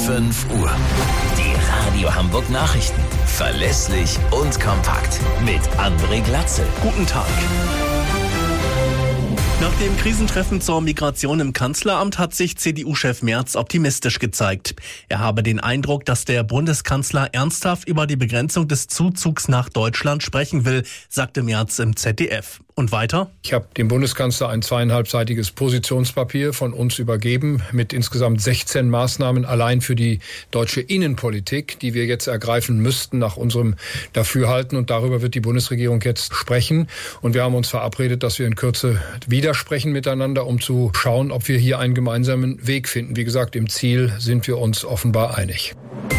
5 Uhr. Die Radio Hamburg Nachrichten. Verlässlich und kompakt. Mit André Glatzel. Guten Tag. Nach dem Krisentreffen zur Migration im Kanzleramt hat sich CDU-Chef Merz optimistisch gezeigt. Er habe den Eindruck, dass der Bundeskanzler ernsthaft über die Begrenzung des Zuzugs nach Deutschland sprechen will, sagte Merz im ZDF. Und weiter? Ich habe dem Bundeskanzler ein 2,5-seitiges Positionspapier von uns übergeben mit insgesamt 16 Maßnahmen allein für die deutsche Innenpolitik, die wir jetzt ergreifen müssten nach unserem Dafürhalten. Und darüber wird die Bundesregierung jetzt sprechen. Und wir haben uns verabredet, dass wir in Kürze wieder sprechen miteinander, um zu schauen, ob wir hier einen gemeinsamen Weg finden. Wie gesagt, im Ziel sind wir uns offenbar einig.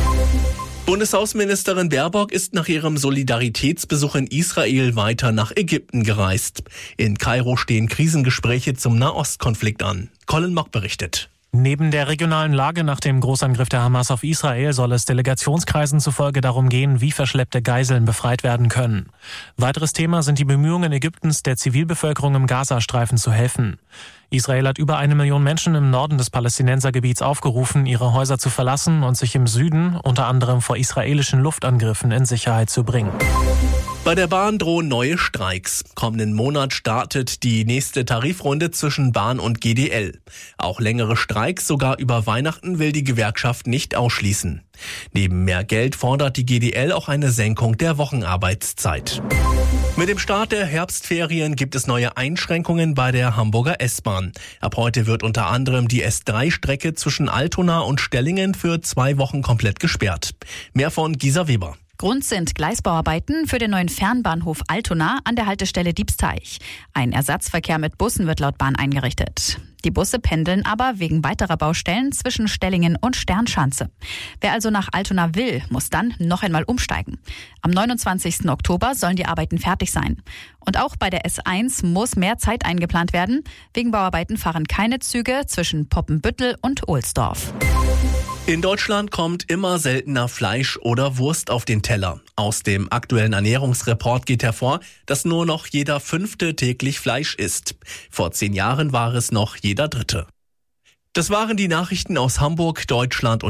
Bundesaußenministerin Baerbock ist nach ihrem Solidaritätsbesuch in Israel weiter nach Ägypten gereist. In Kairo stehen Krisengespräche zum Nahostkonflikt an. Colin Mock berichtet. Neben der regionalen Lage nach dem Großangriff der Hamas auf Israel soll es Delegationskreisen zufolge darum gehen, wie verschleppte Geiseln befreit werden können. Weiteres Thema sind die Bemühungen Ägyptens, der Zivilbevölkerung im Gazastreifen zu helfen. Israel hat über 1 Million Menschen im Norden des Palästinensergebiets aufgerufen, ihre Häuser zu verlassen und sich im Süden, unter anderem vor israelischen Luftangriffen, in Sicherheit zu bringen. Bei der Bahn drohen neue Streiks. Kommenden Monat startet die nächste Tarifrunde zwischen Bahn und GDL. Auch längere Streiks, sogar über Weihnachten, will die Gewerkschaft nicht ausschließen. Neben mehr Geld fordert die GDL auch eine Senkung der Wochenarbeitszeit. Mit dem Start der Herbstferien gibt es neue Einschränkungen bei der Hamburger S-Bahn. Ab heute wird unter anderem die S3-Strecke zwischen Altona und Stellingen für 2 Wochen komplett gesperrt. Mehr von Gisa Weber. Grund sind Gleisbauarbeiten für den neuen Fernbahnhof Altona an der Haltestelle Diebsteich. Ein Ersatzverkehr mit Bussen wird laut Bahn eingerichtet. Die Busse pendeln aber wegen weiterer Baustellen zwischen Stellingen und Sternschanze. Wer also nach Altona will, muss dann noch einmal umsteigen. Am 29. Oktober sollen die Arbeiten fertig sein. Und auch bei der S1 muss mehr Zeit eingeplant werden. Wegen Bauarbeiten fahren keine Züge zwischen Poppenbüttel und Ohlsdorf. In Deutschland kommt immer seltener Fleisch oder Wurst auf den Teller. Aus dem aktuellen Ernährungsreport geht hervor, dass nur noch jeder 5. täglich Fleisch isst. Vor 10 Jahren war es noch jeder 3. Das waren die Nachrichten aus Hamburg, Deutschland und